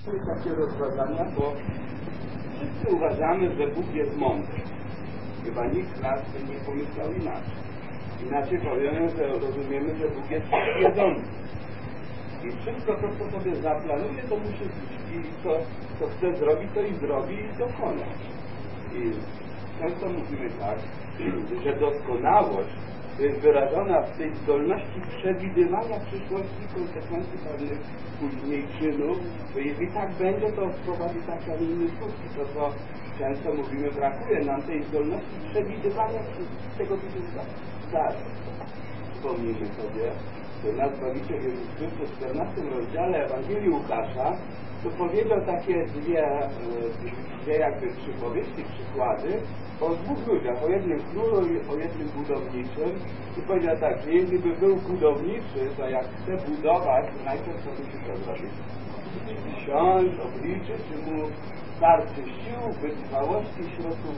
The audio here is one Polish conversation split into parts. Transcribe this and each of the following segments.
Takie rozważania, bo wszyscy uważamy, że Bóg jest mądry. Chyba nikt z nas nie pomyślał inaczej. Inaczej powiemy, że rozumiemy, że Bóg jest wiedzący. I wszystko to, co sobie zaplanuje, to musi być. I co chce zrobić, to i zrobi i dokona. I często mówimy tak, że doskonałość to jest wyrażona w tej zdolności przewidywania przyszłości konsekwencji pewnych później czynów, bo jeśli tak będzie, to wprowadzi tak, a nie inny skutki. To, co często mówimy, brakuje nam tej zdolności przewidywania tego, co się zdarzy. Wspomnijmy sobie, że nasz Zbawiciel Jezus Chrystus w 14 rozdziale Ewangelii Łukasza to powiedział takie dwie jakby przypowieści, przykłady o dwóch ludziach, o jednym królu i o jednym budowniczym. I powiedział tak, że jeśli by był budowniczy, to jak chce budować, to najpierw to musi to zrobić. Siąść, obliczyć, czy mu starczy sił, wytrwałości, środków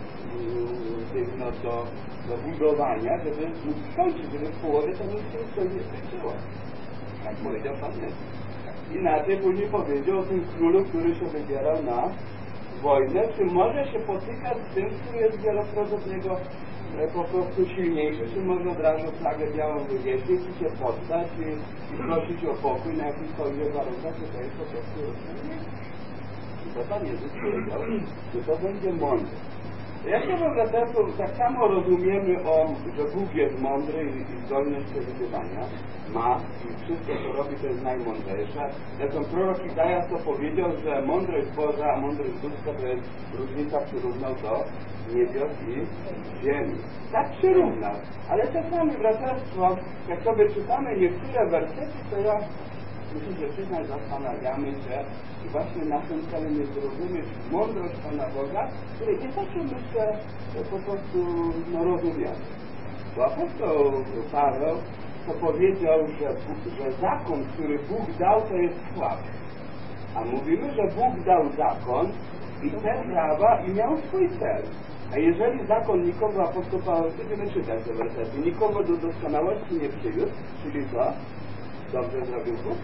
do budowania, żeby mógł skończyć, żeby w połowie to nic nie skończyło. Jak powiedział Pan Jezus. Inaczej później powiedział o tym królu, który się wybierał na wojnę, czy może się potykać z tym, który jest wielokrotnie od niego po prostu silniejszy, czy może od razu flagę białą wywieźć i się poddać i prosić o pokój na jakichkolwiek warunkach, czy to jest po prostu rozwiązanie. I to Pan Jezus powiedział, że to będzie mądre. Ja chciałbym, że tak samo rozumiemy, że Bóg jest mądry i zdolny do przewidywania. Ma i wszystko, co robi, to jest najmądrzejsze. Zresztą prorok Izajasz to powiedział, że mądrość Boża, a mądrość ludzka to jest różnica, przyrównał do niebios i ziemi. Tak przyrównał. Ale czasami, braterstwo, jak sobie czytamy niektóre wersety, to ja muszę się przyznać, zastanawiamy się i właśnie naszym celem jest zrozumieć mądrość Pana Boga, której nie zawsze myślę po prostu rozumiemy. Bo apostoł Paweł to powiedział, że zakon, który Bóg dał, to jest słaby. A mówimy, że Bóg dał zakon i te prawa i miał swój cel. A jeżeli zakon nikogo, apostoł Paweł, będziemy czytać te wersety, nikogo do doskonałości nie przywiódł, czyli co? Dobrze zrobił Bóg?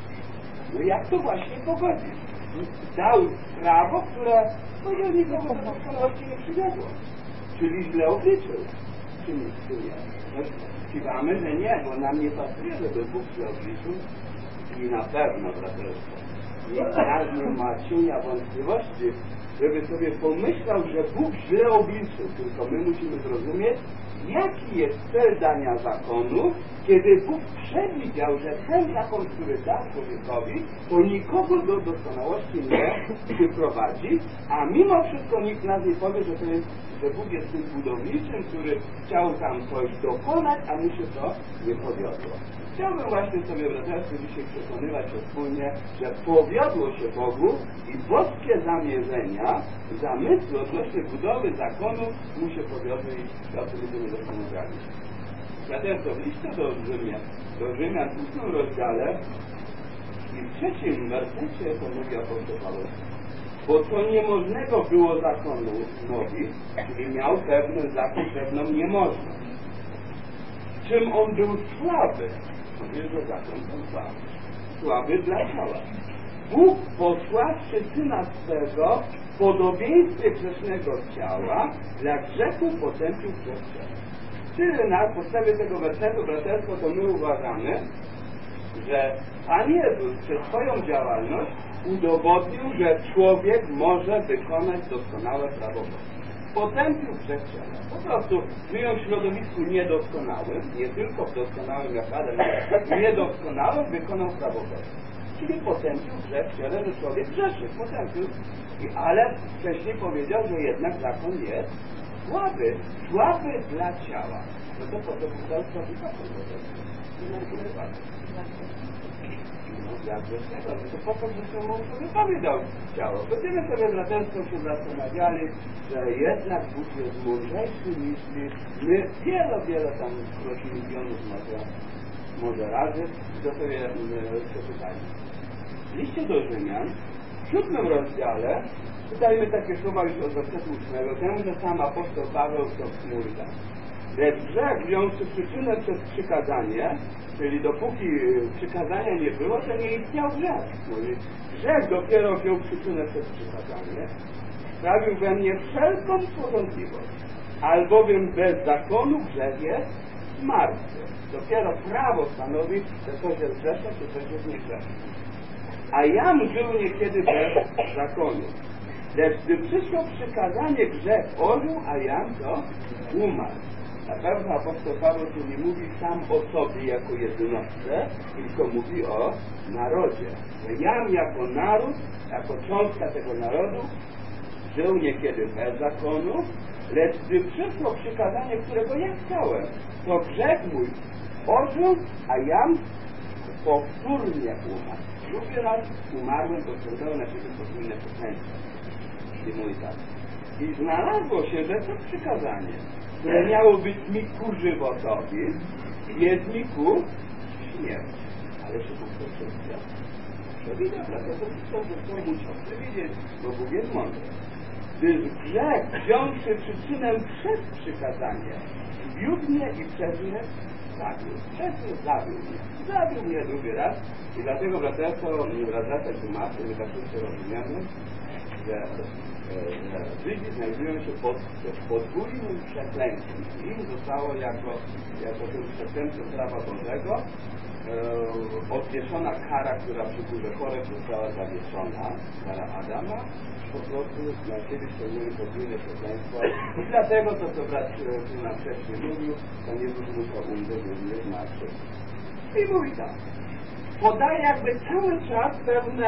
No jak to właśnie pogodzić? Dał prawo, które nikogo do doskonałości nie przywiodło. Czyli źle obliczył. Czy nie? No, kiwamy, że nie, bo nam nie pasuje, żeby Bóg źle obliczył. I na pewno, braterstwo, nikt nie ma cienia wątpliwości, żeby sobie pomyślał, że Bóg źle obliczył. Tylko my musimy zrozumieć, jaki jest cel dania zakonu, kiedy Bóg przewidział, że ten zakon, który da człowiekowi, to nikogo do doskonałości nie przyprowadzi, a mimo wszystko nikt nas nie powie, że to jest, że Bóg jest tym budowniczym, który chciał tam coś dokonać, a mu się to nie powiodło. Chciałbym właśnie sobie, braterstwo, dzisiaj przekonywać się wspólnie, że powiodło się Bogu i boskie zamierzenia, zamysły odnośnie budowy zakonu mu się powiodły i o tym będziemy rozmawiali. Braterstwo, w liście do Rzymian w 8 rozdziale i w 3 wersecie to mówi apostoł Paweł. Bo co niemożnego było zakonowi, czyli miał pewny zakon, pewną niemożność. Czym on był słaby? Mówię, że zakon był słaby. Słaby dla ciała. Bóg posławszy Syna swego w podobieństwie grzesznego ciała, dla grzechu potępił grzech ciała. Czyli na podstawie tego wersetu, braterstwo, to my uważamy, że Pan Jezus przez swoją działalność udowodnił, że człowiek może wykonać doskonałe prawo Boże. Potępił grzech ciała. Po prostu żyją w środowisku niedoskonałym, nie tylko w doskonałym jak Adam, ale niedoskonałym wykonał prawo Boże. Czyli potępił grzech w ciele, że człowiek grzeszy. Potępił. Ale wcześniej powiedział, że jednak zakon jest słaby dla ciała. No to po to Bóg dał słaby zakon. Dla grzesznego, to po to, że się mógł sobie powiedział ciało. Będziemy sobie braterstwo się zastanawiali, że jednak Bóg jest mądrzejszy niż my wiele tam milionów może razy, to sobie przeczytali. W liście do Rzymian, w 7 rozdziale, czytajmy takie słowa już od wersetu 8, temu, że sam apostoł Paweł to chmurda. Lecz grzech, wziąwszy przyczynę przez przykazanie, czyli dopóki przykazania nie było, to nie istniał grzech. Mówi, grzech dopiero wziął przyczynę przez przykazanie, sprawił we mnie wszelką porządliwość, albowiem bez zakonu grzech jest martwy. Dopiero prawo stanowi, że coś jest grzeszne, czy coś jest niegrzeszne. A Jam żył niekiedy bez zakonu. Lecz gdy przyszło przykazanie, grzech ożył, a Jam to umarł. Na pewno apostoł Paweł tu nie mówi sam o sobie jako jednostce, tylko mówi o narodzie. Że Jam jako naród, jako cząstka tego narodu żył niekiedy bez zakonu, lecz gdy przyszło przykazanie, którego ja chciałem, to grzech mój ożył, a Jam powtórnie umarł. Drugi raz umarłem, to wciągnąłem na siebie podwójne przekleństwo. I mój tak. I znalazło się, że to przykazanie, które miało być mi ku żywotowi, jest mi ku śmierci. Ale się Bóg to przewidział. Przewidział, dlatego że musiał przewidzieć, bo Bóg jest mądry. Gdyż grzech, wziąwszy przyczynę przez przykazanie, zwiódł mnie i przez mnie zabił. Przez mnie zabił mnie. Zabił mnie drugi raz. I dlatego braterstwo tłumaczy, my tak się rozumiemy, że Żydzi znajdują się pod podwójnym przekleństwem. Im zostało jako ten przestępstwo prawa Bożego odwieszona kara, która przy górze choreb została zawieszona, kara Adama, po prostu na siebie ściągnęli podwójne przekleństwo. I dlatego to, co brat tu nam wcześniej mówił, Pan Jezus musiał umrzeć również na krzyżu. I mówi tak, podaje jakby cały czas pewne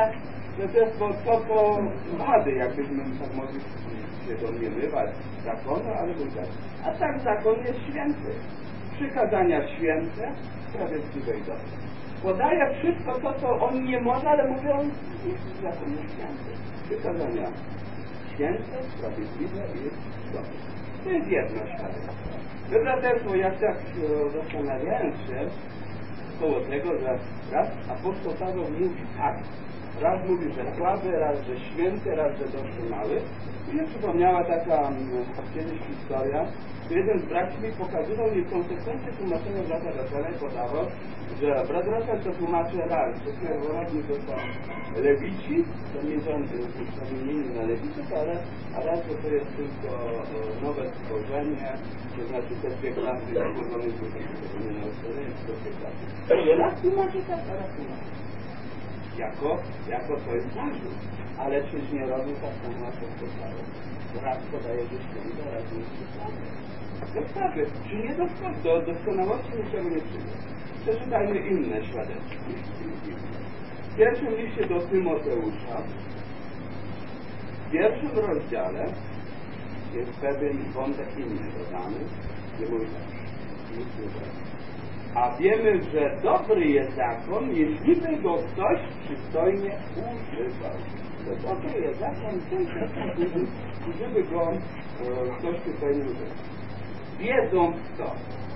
to wady, jakbyśmy tak mogli się domniemywać zakonu, ale mówi tak. A tak zakon jest święty. Przykazania święte, sprawiedliwe i dobre. Podaje wszystko to, co on nie może, ale mówi, on jest zakon jest święty. Przykazania święte, sprawiedliwe i dobre. To jest jedność. My braterstwo, jak tak zastanawiając się koło tego, że raz apostoł Paweł mówi tak, raz mówi, że słaby, raz, że święty, raz, że doskonały. I mnie przypomniała taka kiedyś historia, że jeden z braci mi pokazywał niekonsekwencje tłumaczenia brata Russella i podawał, że brat Russell to tłumaczy raz, że pierworodni to są lewici, to nie są przemienieni na lewiców, a raz to jest tylko nowe stworzenie, to znaczy te dwie klasy, złożone z nie na ustawienie, to dwie klasy. Raz tłumaczy tak, a raz tłumaczy. Jako to jest zarzut. Ale czyż nie robił tak samo apostoł? Raz podaje, że święto, raz nie święto. Zostawię. Czy nie do doskonałości niczego nie przyjdzie. Przeczytajmy inne świadectwa. W pierwszym liście do Tymoteusza, w pierwszym rozdziale jest pewien wątek inny dodany, gdzie mówi tak. A wiemy, że dobry jest zakon, jeśli by go ktoś przystojnie używał. To dobry jest zakon, żeby go ktoś przystojnie używał. Wiedząc to,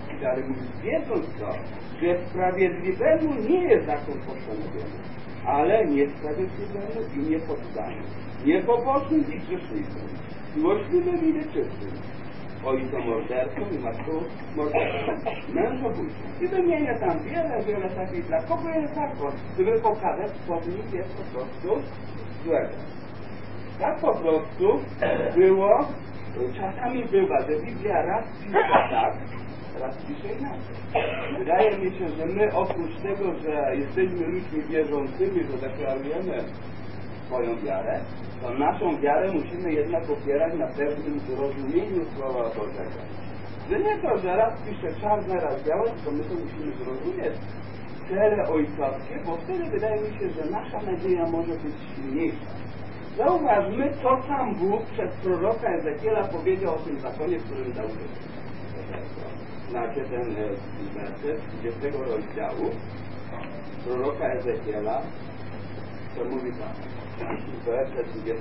że sprawiedliwemu nie jest zakon postanowiony, ale niesprawiedliwemu i niepoddany, niepobożnym i grzesznikom, złośliwym i nieczystym, ojcom mordercą i matką mordercą, mężobójcą. I wymienia tam wiele takich, dla kogo jest zakon, żeby pokazać, co w nich jest po prostu złego. Tak po prostu było, czasami bywa, że Biblia raz pisze tak, raz pisze inaczej. Wydaje mi się, że my oprócz tego, że jesteśmy ludźmi wierzącymi, że deklarujemy swoją wiarę, to naszą wiarę musimy jednak opierać na pewnym zrozumieniu Słowa Bożego. Że nie to, że raz pisze czarne, raz białe, to my to musimy zrozumieć cele ojcowskie, bo wtedy wydaje mi się, że nasza nadzieja może być silniejsza. Zauważmy, co sam Bóg przez proroka Ezekiela powiedział o tym zakonie, w którym dał życie. Znacie ten werset 20 rozdziału proroka Ezekiela, to mówi tak. Werset 25.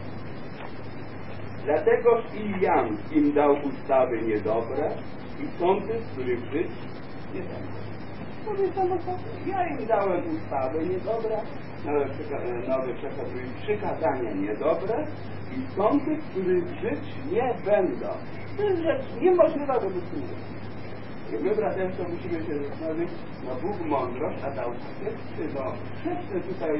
Dlategoż i Jam im dał ustawy niedobre i sądy, z których żyć nie będą. Mówi samo sobie. Ja im dałem ustawy niedobre Nowy Przekaz mówi przykazania niedobre i sądy, których żyć nie będą. To jest rzecz niemożliwa do wysłuchania. I my, braterstwo, musimy się zastanowić, Bóg mądrość, a dał sprzeczne tutaj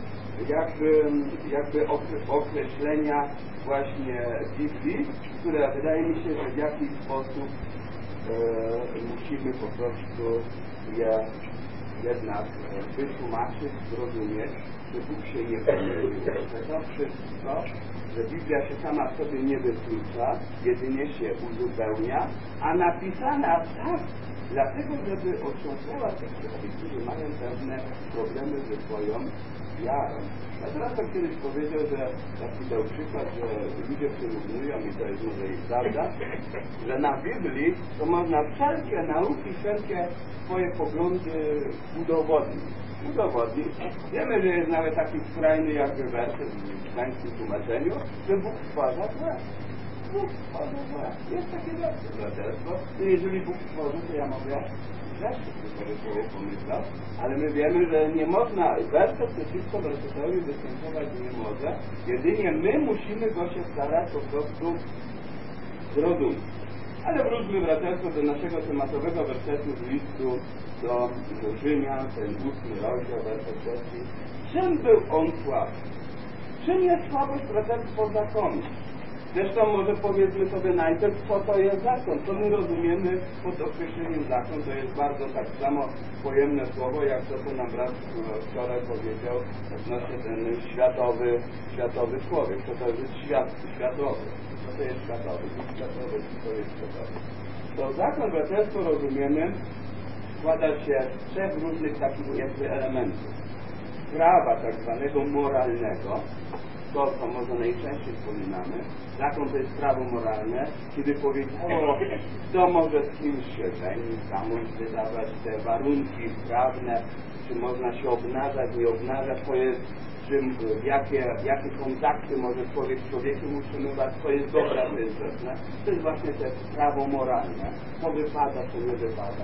jakby określenia właśnie Biblii, które wydaje mi się, że w jakiś sposób musimy po prostu je jednak wytłumaczyć, zrozumieć, że Bóg się nie pomylił, że to wszystko, że Biblia się sama w sobie nie wyklucza, jedynie się uzupełnia, a napisana tak, dlatego, żeby otrząsnęła tych, którzy mają pewne problemy ze swoją wiarą. Ja teraz tak kiedyś powiedział, że taki dał przykład, że ludzie przyrównują, i to jest może ich prawda, że na Biblii to można wszelkie nauki, wszelkie swoje poglądy udowodnić. Wiemy, że jest nawet taki skrajny jakby werset w hiszpańskim tłumaczeniu, że Bóg stwarza złe. Bóg stwarza złe. Jest takie werset, braterstwo. Jeżeli Bóg stworzy, to ja mogę rzeczy, które sobie pomyślał, ale my wiemy, że nie można, werset przeciwko wersetowi występować nie może, jedynie my musimy go się starać po prostu zrozumieć. Ale wróćmy, braterstwo, do naszego tematowego wersetu z listu do Rzymian, ten 8 rozdział, werset 3. Czym był on słaby? Czym jest słabość, braterstwo, zakonu? Zresztą może powiedzmy sobie najpierw, co to jest zakon, co my rozumiemy pod określeniem zakon. To jest bardzo tak samo pojemne słowo, jak to, co nam brat wczoraj powiedział odnośnie ten światowy człowiek. Co to jest światowy? Co to jest światowy? Światowy, co to jest światowy? To zakon, braterstwo, rozumiemy, składa się z 3 różnych takich jakby elementów. Prawa tak zwanego moralnego, to, co może najczęściej wspominamy. Zakon to jest prawo moralne, kiedy powiedziało, kto może z kimś się żenić, komuś wydawać te warunki prawne, czy można się obnażać, nie obnażać, to jest, jakie kontakty może człowiek z człowiekiem utrzymywać, to jest dobre, to jest grzeszne. To jest właśnie te prawo moralne. To wypada, to nie wypada.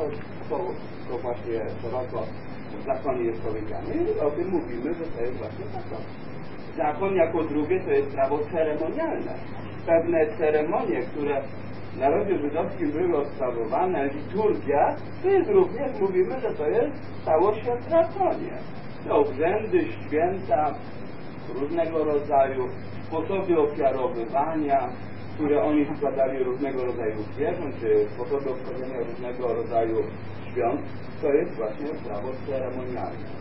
To właśnie szeroko w zakonie jest powiedziane. I o tym mówimy, że to jest właśnie zakon. Zakon jako drugie to jest prawo ceremonialne. Pewne ceremonie, które w narodzie żydowskim były odprawowane, liturgia, to jest również, mówimy, że to stało się w zakonie. To obrzędy, święta, różnego rodzaju, sposoby ofiarowywania, które oni składali różnego rodzaju zwierząt, czy sposoby obchodzenia różnego rodzaju świąt, to jest właśnie prawo ceremonialne.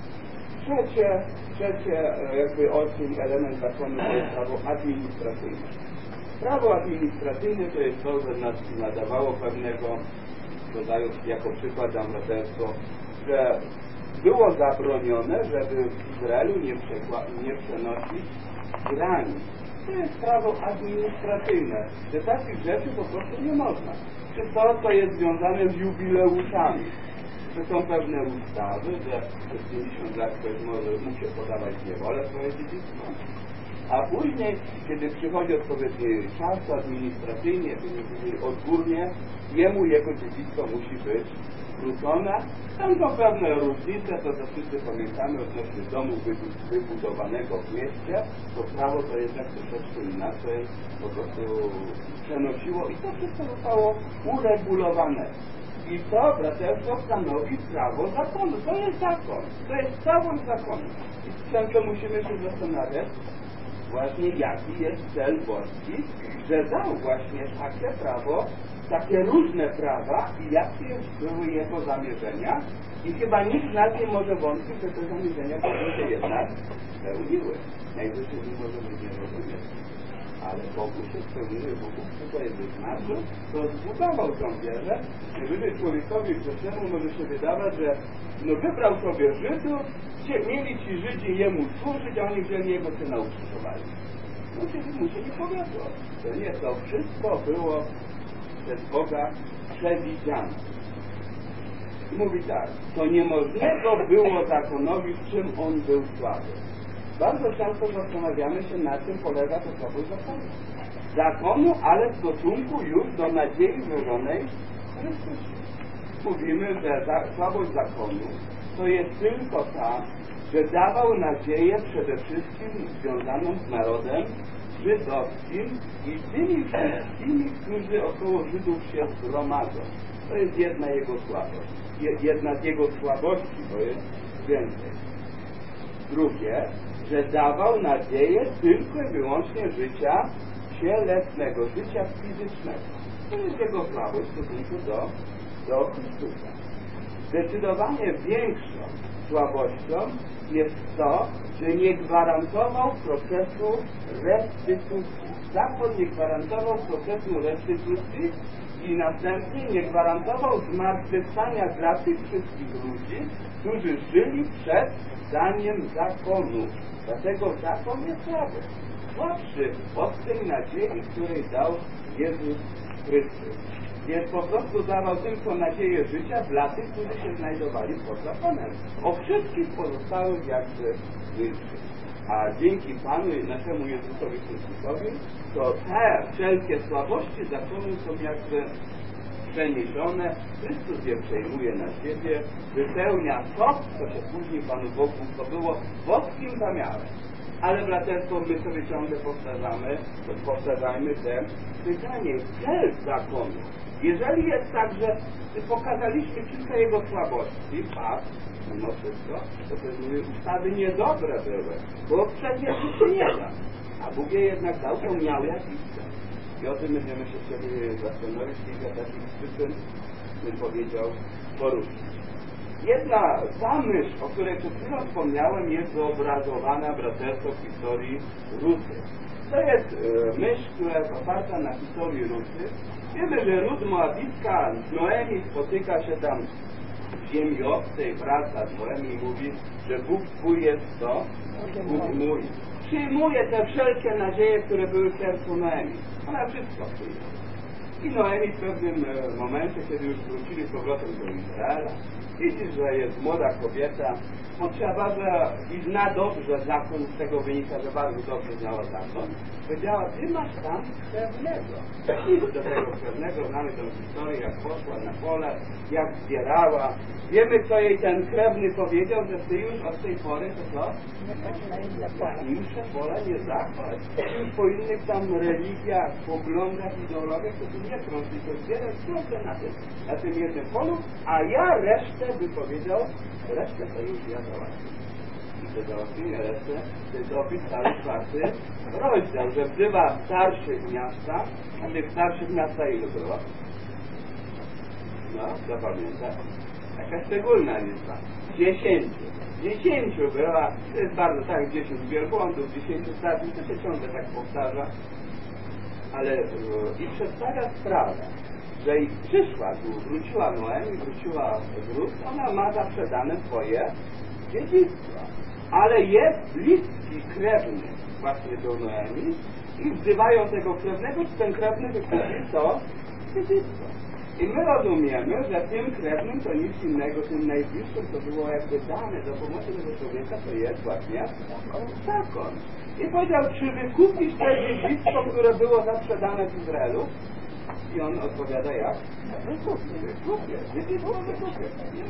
Trzecie jakby element zakonu to jest prawo administracyjne. Prawo administracyjne to jest to, że nas nadawało pewnego rodzaju, jako przykład dam braterstwo, że było zabronione, żeby w Izraelu nie przenosić granic. To jest prawo administracyjne, że takich rzeczy po prostu nie można. Czy to, co jest związane z jubileuszami. Że są pewne ustawy, że przez 50 lat ktoś mógł się podawać w niewolę swoje dziedzictwo. A później, kiedy przychodzi odpowiedni czas administracyjnie, odgórnie, jego dziedzictwo musi być wrócone. Tam są pewne różnice, to wszyscy pamiętamy odnośnie domu wybudowanego w mieście. To prawo to jednak troszeczkę inaczej po prostu przenosiło i to wszystko zostało uregulowane. I to, braterstwo, stanowi prawo zakonu. To jest zakon. To jest całość zakonu. I często musimy się zastanawiać właśnie, jaki jest cel boski, że dał właśnie takie prawo, takie różne prawa i jakie były jego zamierzenia. I chyba nikt z nas nie może wątpić, że te zamierzenia Boże się jednak spełniły. Najwyżej nie możemy nie rozumieć. Ale Bogu się spełniły, Bogu tutaj wyznaczył, to zbudował tą wierę, że człowiekowi grzesznemu może się wydawać, że wybrał sobie Żydów, mieli ci Żydzi jemu służyć, a oni wzięli jego syna ukrzyżowali. Mu się nie powiodło. To nie, to wszystko było przez Boga przewidziane. Mówi tak, to niemożliwe było zakonowi, w czym on był słaby. Bardzo często zastanawiamy się, na czym polega to słabość zakonu, ale w stosunku już do nadziei złożonej w Chrystusie. Mówimy, że słabość zakonu to jest tylko ta, że dawał nadzieję przede wszystkim związaną z narodem żydowskim i tymi wszystkimi, którzy około Żydów się zgromadzą. To jest jedna jego słabość. Jedna z jego słabości, bo jest więcej. Drugie, że dawał nadzieję tylko i wyłącznie życia cielesnego, życia fizycznego. To jest jego słabość w stosunku do Chrystusa. Zdecydowanie większą słabością jest to, że nie gwarantował procesu restytucji. Zakon nie gwarantował procesu restytucji i następnie nie gwarantował zmartwychwstania dla tych wszystkich ludzi, którzy żyli przed zdaniem zakonu. Dlatego zakon jest słabszy od tej nadziei, której dał Jezus Chrystus. Więc po prostu dawał tylko nadzieję życia dla tych, którzy się znajdowali pod zakonem. O wszystkich pozostałych jakby milczy. A dzięki Panu i naszemu Jezusowi Chrystusowi, to te wszelkie słabości zakonu są jakby przeniesione. Chrystus je przejmuje na siebie, wypełnia to, co się później Panu Bogu zdobyło boskim zamiarem. Ale braterstwo, my sobie ciągle powtarzajmy te pytanie, cel zakonu. Jeżeli jest tak, że pokazaliśmy kilka jego słabości, mimo wszystko, to te ustawy niedobre były, bo przez nie się nie da. A Bóg je jednak dał, to miał jakiś cel. I o tym będziemy się chcieli zastanowić, kilka takich przyczyn, bym powiedział, poruszyć. Jedna ta myśl, o której przed chwilą wspomniałem, jest wyobrazowana braterstwo w historii Ruty. To jest myśl, która jest oparta na historii Ruty. Wiemy, że Rut Moabitka z Noemi spotyka się tam w ziemi obcej, wraca z Noemi i mówi, że Bóg twój jest to, Bóg mój. Przyjmuje te wszelkie nadzieje, które były w sercu Noemi. Ona wszystko przyjmuje. I Noemi w pewnym momencie, kiedy już wrócili z powrotem do Izraela, widzi, że jest młoda kobieta, potrzeba, że i zna dobrze zakon, z tego wynika, że bardzo dobrze znała zakon, powiedziała, ty masz tam krewnego. Idź do tego krewnego, znamy tę historię, jak poszła na pole, jak zbierała. Wiemy, co jej ten krewny powiedział, że ty już od tej pory, to co? Insze pole nie zakład. Już po innych tam religiach, poglądach, ideologiach, to tu nie krąż, tylko zbierać ciągle na tym jednym polu, a ja resztę, by powiedział, resztę to już ja załatwię. I to załatwienie resztę, to jest opis cały 4 rozdział, że wzywa starszych miasta, a tych starszych miasta ilu było? No, zapamiętasz? Taka szczególna liczba. 10 była, to jest bardzo tak, 10 wielbłądów, 10 starszych, to się ciągle tak powtarza, ale i przedstawia sprawę, że i przyszła tu, wróciła Noemi, wróciła Rut, ona ma zawsze dane swoje dziedzictwo, ale jest bliski krewny właśnie do Noemi i wzywają tego krewnego, czy ten krewny wykupi to dziedzictwo. I my rozumiemy, że tym krewnym to nic innego, tym najbliższym to było jakby dane do pomocy tego człowieka, to jest właśnie zakon. I powiedział, czy wykupisz to dziedzictwo, które było zawsze dane w Izraelu? I on odpowiada jak? Wykupię. Dziedzictwo wykupię.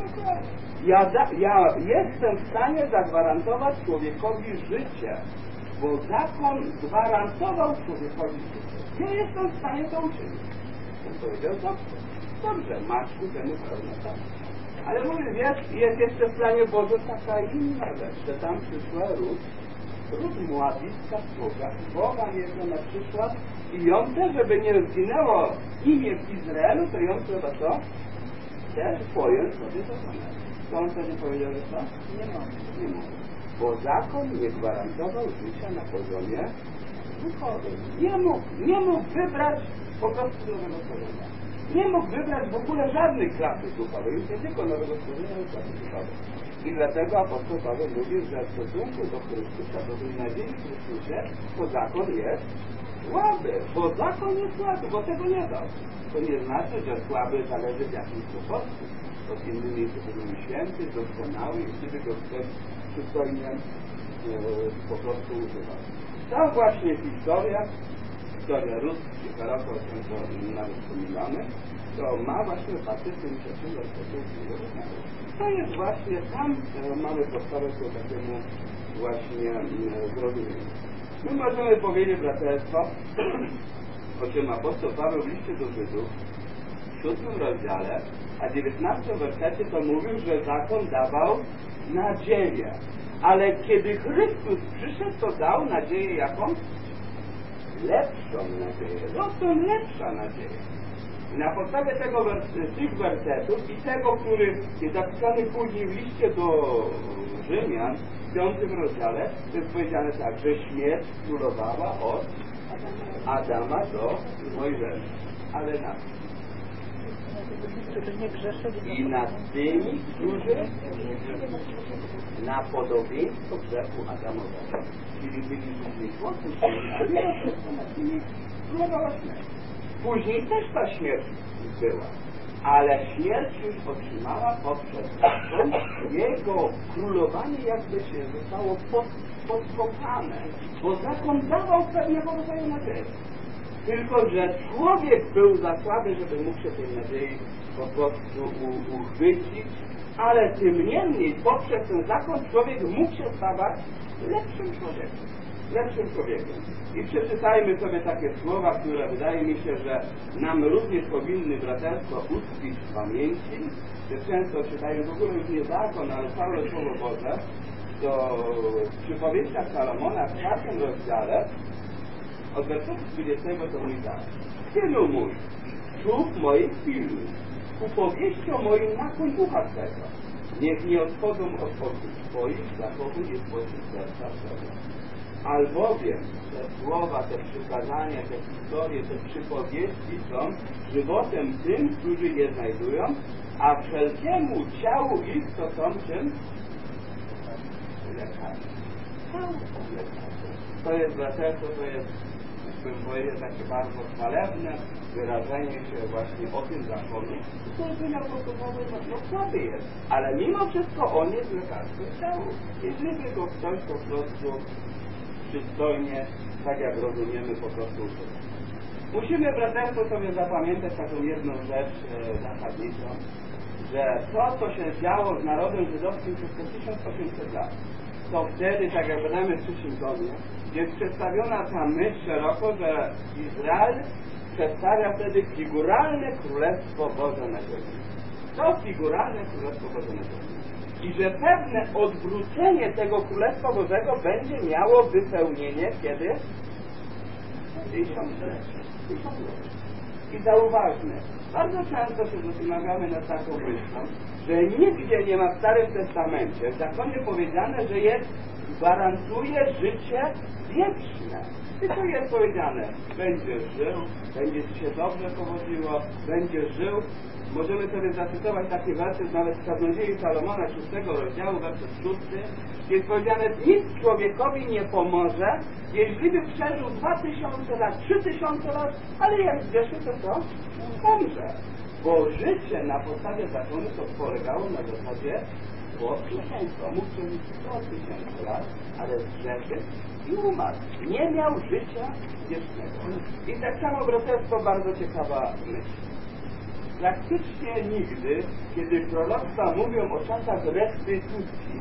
Ja jestem w stanie zagwarantować człowiekowi życie, bo zakon gwarantował człowiekowi życie. Ja jestem w stanie to uczynić. On powiedział, dobrze, masz ku temu pełne tak. Ale mówię, wiesz, jest jeszcze w planie Bożym taka inna rzecz, że tam przyszła Rut Moabitka z Boga jest ona przyszła i ją też, żeby nie zginęło imię w Izraelu, to ją trzeba co? Też pojąć sobie zakonem. To on wtedy powiedział, że co? Nie mógł. Bo zakon nie gwarantował życia na poziomie duchowym. Nie mógł wybrać po prostu nowego stworzenia. Nie mógł wybrać w ogóle żadnych klasy duchowych, już nie tylko nowego stworzenia, ale klasy duchowej. I dlatego apostoł Paweł mówi, że w stosunku do Chrystusa, do tej nadziei w Chrystusie, to zakon jest słaby, bo zakon jest słaby, bo tego nie dał. To nie znaczy, że słaby zależy w jakimś sposób. Od innymi byli święty, doskonały i wtedy go ktoś przystojnie po prostu używał. Ta właśnie historia Rut i Karaka, o czym to nawet wspominamy, to ma właśnie facet tym trzecim wersetem. To jest właśnie, tam mamy podstawę do takiemu właśnie zrozumieniu. My możemy powiedzieć, braterstwo, o czym apostoł Paweł w liście do Żydów w 7 rozdziale, a 19 wersecie to mówił, że zakon dawał nadzieję. Ale kiedy Chrystus przyszedł, to dał nadzieję jaką? Lepszą nadzieję. Zresztą lepsza nadzieja. I na podstawie tych wersetów i tego, który jest zapisany później w liście do Rzymian w 5 rozdziale, to jest powiedziane tak, że śmierć królowała od Adama do Mojżesza. Ale na i nad tymi, którzy na podobieństwo grzechu Adamowego, czyli byli ludźmi posłuszeni, nad tymi królowała śmierć. Później też ta śmierć była, ale śmierć już otrzymała poprzez zakon, jego królowanie jakby się zostało podkopane, bo zakon dawał pewnego rodzaju nadzieję. Tylko że człowiek był za słaby, żeby mógł się tej nadziei po prostu uchwycić, ale tym niemniej poprzez ten zakon człowiek mógł się stawać lepszym człowiekiem. Lepszym człowiekiem. I przeczytajmy sobie takie słowa, które wydaje mi się, że nam również powinny braterstwo utkwić w pamięci. Często czytają w ogóle już nie zakon, ale całe Słowo Boże. To w przypowieściach Salomona w 4 rozdziale od wersetu 20 to mówi tak. Synu mój, słów moich pilnuj, ku powieściom moim nakłoń ucha swego. Niech nie odchodzą od oczu twoich, zachowuj je w swoim serca swego. Albowiem te słowa, te przykazania, te historie, te przypowieści są żywotem tym, którzy je znajdują, a wszelkiemu ciału ich to są czym? Lekarze. Ciało są lekarze. To jest braterstwo, to jest, bym powiedział, takie bardzo chwalebne wyrażenie się właśnie o tym zakonie. To jest wymiar podstawowy, no słaby jest, ale mimo wszystko on jest lekarzem ciału. Jeżeli go ktoś po prostu przystojnie, tak jak rozumiemy, po prostu uczyć. Musimy, braterstwo, sobie zapamiętać taką jedną rzecz zasadniczą, że to, co się działo z narodem żydowskim przez te 1800 lat, to wtedy, tak jak badamy w trzecim tomie, jest przedstawiona ta myśl szeroko, że Izrael przedstawia wtedy figuralne Królestwo Boże na ziemi. To figuralne Królestwo Boże na ziemi. I że pewne odwrócenie tego Królestwa Bożego będzie miało wypełnienie kiedy? 1000-lecie. I zauważmy, bardzo często się zastanawiamy nad taką myślą, że nigdzie nie ma w Starym Testamencie w zakonie powiedziane, że gwarantuje życie wieczne. Tylko jest powiedziane, będziesz żył, będzie ci się dobrze powodziło, będziesz żył. Możemy sobie zacytować taki werset nawet z Kaznodziei Salomona 6 rozdziału, werset 6. Jest powiedziane, nic człowiekowi nie pomoże, jeśli by przeżył 2000 lat, 3000 lat, ale jak zgrzeszy, to co? Umrze. Bo życie na podstawie zakonu to polegało na zasadzie posłuszeństwa. Mógł przeżyć 100 000 lat, ale zgrzeszy i umarł. Nie miał życia wiecznego. I tak samo braterstwo, bardzo ciekawa myśl. Praktycznie nigdy, kiedy proroctwa mówią o czasach restytucji,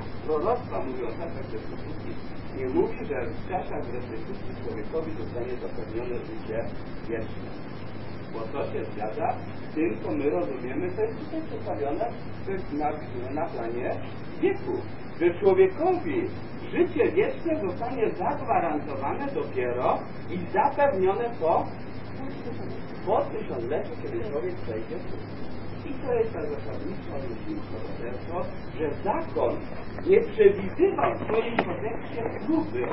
nie mówi, że w czasach restytucji człowiekowi zostanie zapewnione życie wieczne. Bo to się zgadza z tym, co my rozumiemy, to jest tutaj przedstawione na planie wieku. Że człowiekowi życie wieczne zostanie zagwarantowane dopiero i zapewnione po 1000-leciu, kiedy człowiek przejdzie. I to jest ta zasadnicza różnica, że zakon nie przewidywał w swoim kodeksie próby.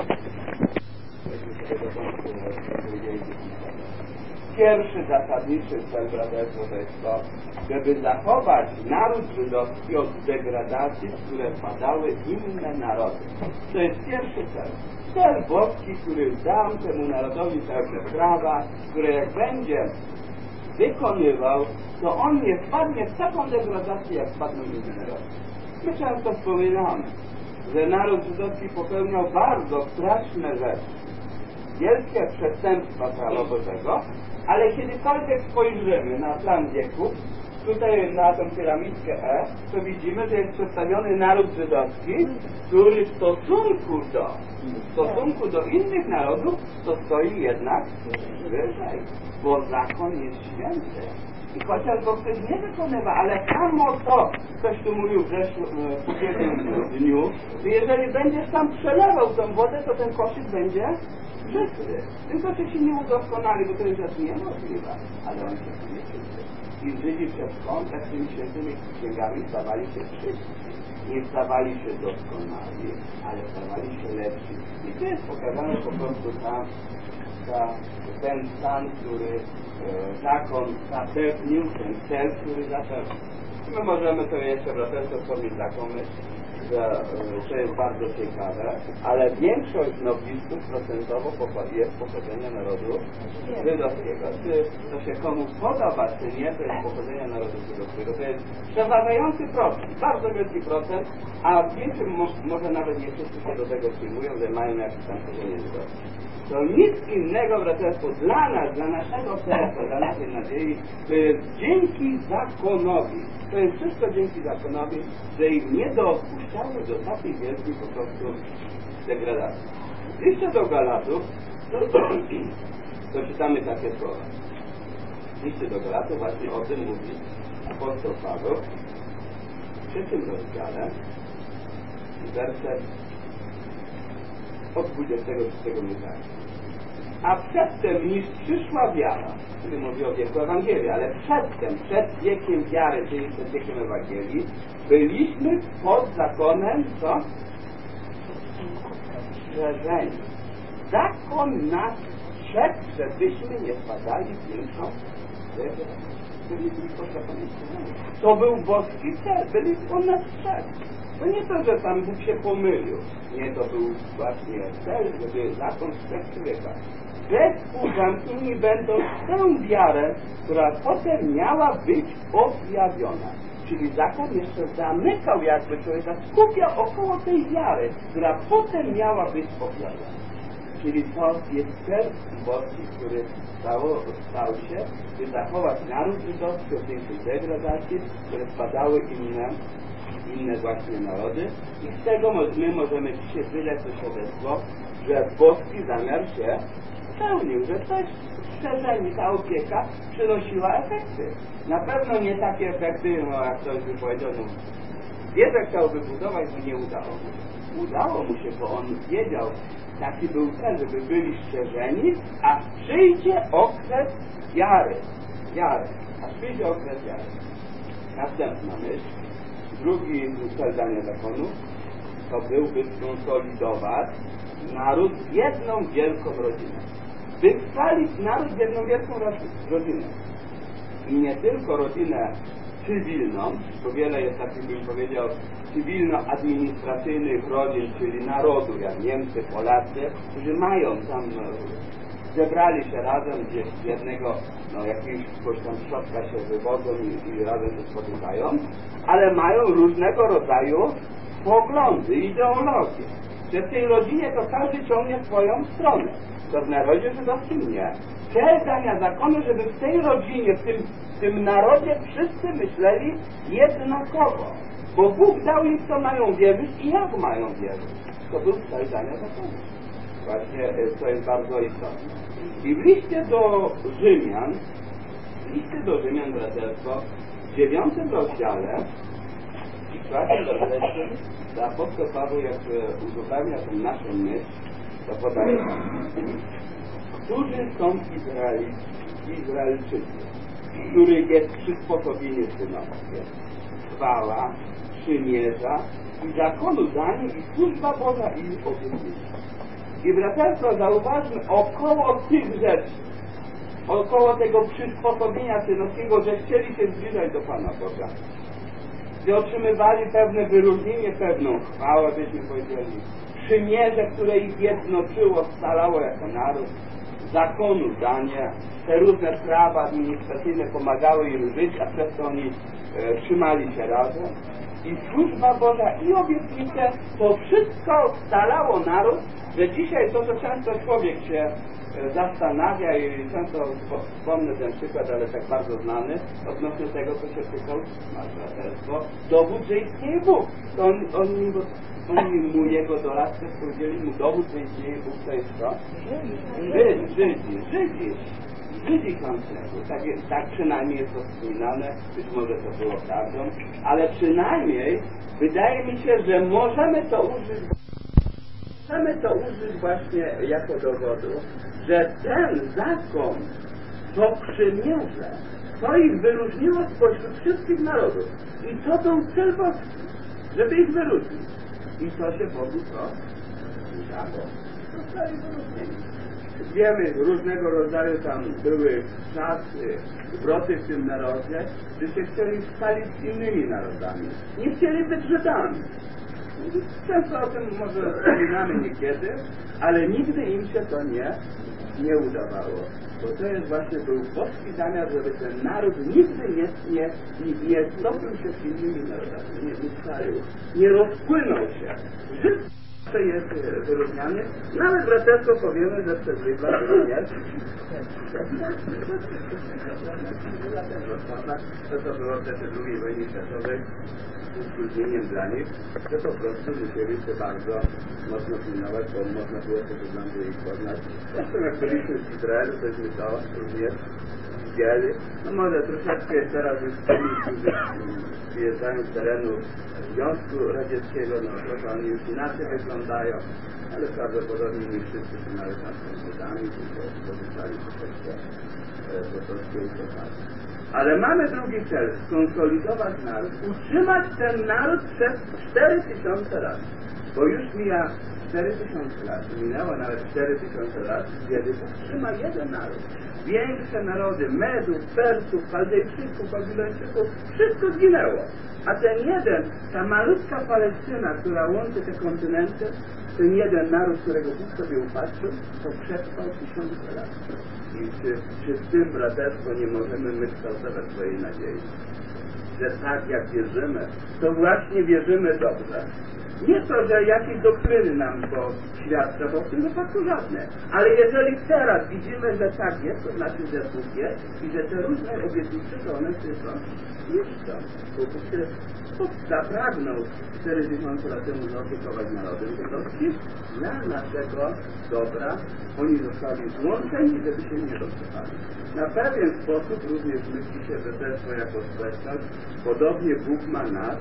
Pierwszy zasadniczy cel braterstwa to jest to, żeby zachować naród żydowski od degradacji, w które wpadały inne narody. To jest pierwszy cel. Cel boski, który dam temu narodowi pewne prawa, które jak będzie wykonywał, to on nie wpadnie w taką degradację, jak wpadną inne narody. My często wspominamy, że naród żydowski popełniał bardzo straszne rzeczy. wielkie przestępstwa prawa Bożego, ale kiedykolwiek spojrzymy na plan wieków, tutaj na tę piramidkę E, to widzimy, że jest przedstawiony naród żydowski, który w stosunku do innych narodów to stoi jednak wyżej, bo zakon jest święty. I chociaż go ktoś nie wykonywa, ale samo to, ktoś tu mówił w ubiegłym dniu, że jeżeli będziesz tam przelewał tą wodę, to ten koszyk będzie czysty. Tylko że się nie udoskonali, bo to jest rzecz niemożliwa, ale on się nie czysty. I Żydzi przez kontakt z tymi świętymi księgami stawali się wszyscy. Nie stawali się doskonali, ale stawali się lepsi. I to jest pokazane po prostu ten stan, który zakon zapewnił, ten cel, który zapewnił. My możemy to jeszcze braterstwo sobie zakończyć, że to jest bardzo ciekawe, ale większość noblistów procentowo jest pochodzenia narodu żydowskiego. Czy to się komu podoba, czy nie, to jest pochodzenia narodu żydowskiego. To jest przeważający procent, bardzo wielki procent, a więcej może nawet nie wszyscy się do tego przyjmują, że mają jakieś tam pochodzenie żydowskie. To nic innego, braterstwo, dla nas, dla naszego serca, dla naszej nadziei, to jest dzięki zakonowi. To jest wszystko dzięki zakonowi, że ich nie dopuszczały do takiej wielkiej po prostu degradacji. Jeszcze do Galatów, to czytamy takie słowa. Liście do Galatów właśnie o tym mówi apostoł Paweł w 3 rozdziale, werset od 23 wiersza. A przedtem, niż przyszła wiara, który mówi o wieku Ewangelii, ale przedtem, przed wiekiem wiary, czyli przed wiekiem Ewangelii, byliśmy pod zakonem, co? Strzeżeni. Zakon nas strzegł, żebyśmy nie spadali w większą byliśmy pod zakonem strzeżeni. To był boski cel, byli on nas strzegł. To nie to, że Pan Bóg się pomylił. Nie, to był właśnie cel, żeby zakon strzegł człowieka. Bezpółzamknieni będą tę wiarę, która potem miała być objawiona. Czyli zakon jeszcze zamykał jakby człowieka, skupiał około tej wiary, która potem miała być objawiona. Czyli to jest cel boski, który stał się, by zachować naród żydowski od większej degradacji, które spadały inne właśnie narody. I z tego my możemy dzisiaj wydać to świadectwo, że boski zamiar się spełnił, że coś strzeżenie, ta opieka przynosiła efekty. Na pewno nie takie efekty, no jak ktoś by powiedział, no wieżę chciał wybudować, to nie udało mu się. Udało mu się, bo on wiedział, taki był cel, żeby byli strzeżeni, a przyjdzie okres wiary. Aż przyjdzie okres wiary. Następna myśl. Drugi cel dania zakonu to byłby skonsolidować naród w jedną wielką rodzinę. Wytrwalić naród w jedną wielką rodzinę. I nie tylko rodzinę cywilną, bo wiele jest takich, bym powiedział, cywilno-administracyjnych rodzin, czyli narodu, jak Niemcy, Polacy, którzy mają tam, zebrali się razem gdzieś z jednego, jakiegoś tam środka się wywodzą i razem się spotykają, ale mają różnego rodzaju poglądy, ideologie. Że w tej rodzinie to każdy ciągnie swoją stronę. To w narodzie żydowskim nie. Cel dania zakonu, żeby w tej rodzinie, w tym narodzie wszyscy myśleli jednakowo. Bo Bóg dał im, co mają wierzyć i jak mają wierzyć. To był cel dania zakonu. Właśnie to jest bardzo istotne. I w liście do Rzymian, braterstwo, w 9 rozdziale i 4 wersecie, to apostoł Paweł, jak uzupełnia tę naszą myśl, to podaje którzy są Izraelczycy, których jest przysposobienie synowskie, chwała, przymierza i zakonu za nim i służba Boża i obietnica. I braterstwo, zauważmy, około tych rzeczy, około tego przysposobienia synowskiego, że chcieli się zbliżać do Pana Boga, że otrzymywali pewne wyróżnienie, pewną chwałę, byśmy powiedzieli, przymierze, które ich jednoczyło, scalało jako naród, zakonu dania, te różne prawa administracyjne pomagały im żyć, a przez to oni trzymali się razem. i służba Boża, i obietnice, to wszystko scalało naród, że dzisiaj to, co często człowiek się zastanawia i często wspomnę ten przykład, ale tak bardzo znany, odnośnie tego, co się pytał margraterstwo, dowód, że istnieje Bóg. To oni mu jego doradcy powiedzieli mu dowód, że istnieje Bóg, to jest co? Żydzi kłamstwo. Tak przynajmniej jest to wspominane, być może to było prawdą, ale przynajmniej wydaje mi się, że możemy to użyć właśnie jako dowodu, że ten zakon, to przymierze, to ich wyróżniło spośród wszystkich narodów. I to był cel Boży, żeby ich wyróżnić. I to się Bogu to udało. Zostali wyróżnieni. Wiemy, różnego rodzaju tam były czasy, zwroty w tym narodzie, że się chcieli spalić z innymi narodami. Nie chcieli być Żydami. Często o tym może wspominamy niekiedy, ale nigdy im się to nie udawało. Bo to jest właśnie był boski zamiar, żeby ten naród nigdy nie stopił się z innymi narodami, nie rozpłynął się. To jest wyróżnianie. Nawet braterstwo powiemy, że przez Rydla również. To było w czasie II wojny światowej utrudnieniem dla nich, że po prostu musieli się bardzo mocno pilnować, bo można było się wyglądu ich poznać. Zresztą jak byliśmy w Izraelu, tośmy to również widzieli. No może troszeczkę teraz już przyjeżdżają z terenu Związku Radzieckiego, no to oni już inaczej wyglądają, ale prawdopodobnie nie wszyscy są nawet tam Żydami, tylko pozostali troszeczkę po prostu ukochani. Ale mamy drugi cel, skonsolidować naród, utrzymać ten naród przez 4000 lat, bo już mija 4000 lat, minęło nawet 4000 lat, kiedy trzyma jeden naród. Większe narody, Medów, Persów, Chaldejczyków, Babilończyków, wszystko zginęło. A ten jeden, ta malutka Palestyna, która łączy te kontynenty, ten jeden naród, którego Bóg sobie upatrzył, to przetrwał 1000 lat. I czy w tym braterstwo nie możemy my kształtować swojej nadziei? Że tak jak wierzymy, to właśnie wierzymy dobrze. Nie to, że jakieś doktryny nam to świadczą, bo w tym wypadku żadne. Ale jeżeli teraz widzimy, że tak jest, to znaczy, że Bóg jest i że te różne obietnice, to one tylko jeszcze. Bo Bóg się zapragnął 4000 lat temu zaopiekować narodem żydowskim dla naszego dobra. Oni zostali włączeni, żeby się nie rozsypali. Na pewien sposób również myśli się, że też jako społeczność podobnie Bóg ma nas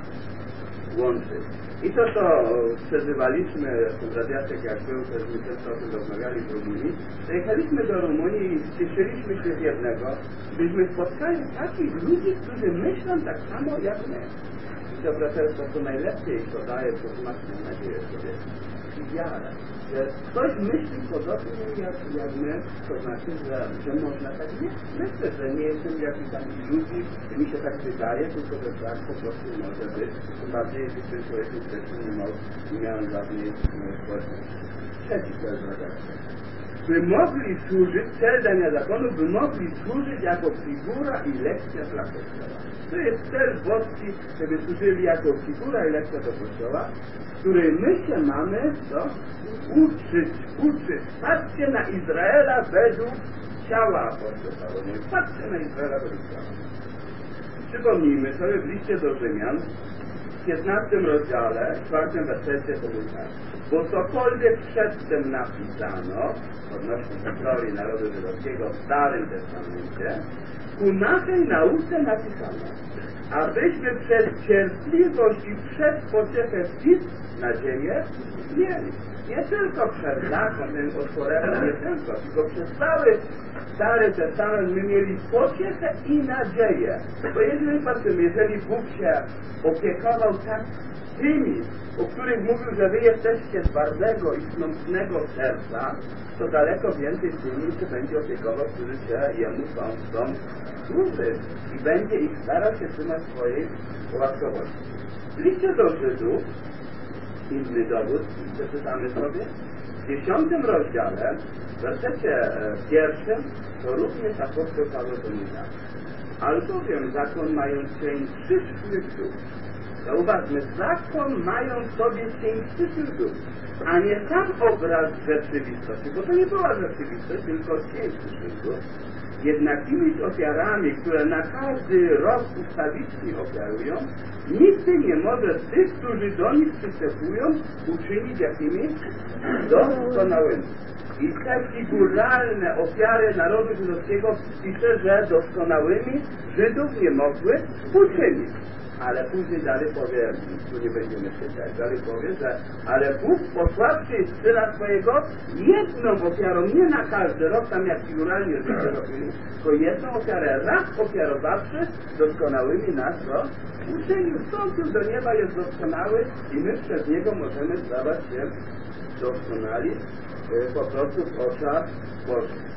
łączyć. I to, co przeżywaliśmy, Radiaczek jak był, też my często o tym rozmawiali z Rumunii, jechaliśmy do Rumunii i cieszyliśmy się z jednego, byśmy spotkali takich ludzi, którzy myślą tak samo jak my. I to braterstwo to najlepiej podaje, to wzmacnia nadzieję człowieka. I wiarę, że ktoś myśli podobnie jak my, to znaczy, że można tak nie. Myślę, że nie jestem jakiś tam ludzi, mi się tak wydaje, tylko że tak po prostu może być. Tym bardziej, jeśli ten człowiek wcześniej nie miałem żadnej społeczności. Trzeci cel braterstwa. By mogli służyć, cel dania zakonu, by mogli służyć jako figura i lekcja dla Kościoła. To jest cel boski, żeby służyli jako figura i lekcja do Kościoła, której my się mamy uczyć. Patrzcie na Izraela według ciała apostoła. Patrzcie na Izraela według ciała. Przypomnijmy sobie w liście do Rzymian, w 15 rozdziale, 4 wersecie to mówi tak. Bo cokolwiek przedtem napisano, odnośnie historii narodu żydowskiego w Starym Testamencie, ku naszej nauce napisano, abyśmy przez cierpliwość i przez pociechę pism nadzieję mieli. Nie tylko przez zakon, ten otworem, nie tylko przez cały Stary Testament my mieli pociechę i nadzieję. Bo jeżeli patrzymy, jeżeli Bóg się opiekował tak tymi, o których mówił, że wy jesteście twardego i smętnego serca, to daleko więcej tymi się będzie opiekował, którzy się Jemu chcą służyć i będzie ich starał się trzymać swojej łaskawości. W liście do Żydów, inny dowód, przeczytamy sobie, w 10 rozdziale, w wersecie 1, to również apostoł Paweł to mówi tak. Albowiem zakon mając część wszystkich duch, Zauważmy, zakon mają w sobie cień przyszłych, a nie sam obraz rzeczywistości, bo to nie była rzeczywistość, tylko cień przyszłych. Jednak tymi ofiarami, które na każdy rok ustawiczni ofiarują, nigdy nie może tych, którzy do nich przystępują, uczynić jakimi doskonałymi. I te figuralne ofiary narodu żydowskiego pisze, że doskonałymi Żydów nie mogły uczynić. Ale później dalej powie, tu nie będziemy czytać, dalej powie, że ale Bóg posławszy Syna swojego jedną ofiarą, nie na każdy rok, tam jak figuralnie Żydzie robili, tylko jedną ofiarę raz ofiarowawszy, doskonałymi nas to uczynił. Wstąpił do nieba, jest doskonały i my przez Niego możemy stawać się doskonali po prostu w oczach Bożych.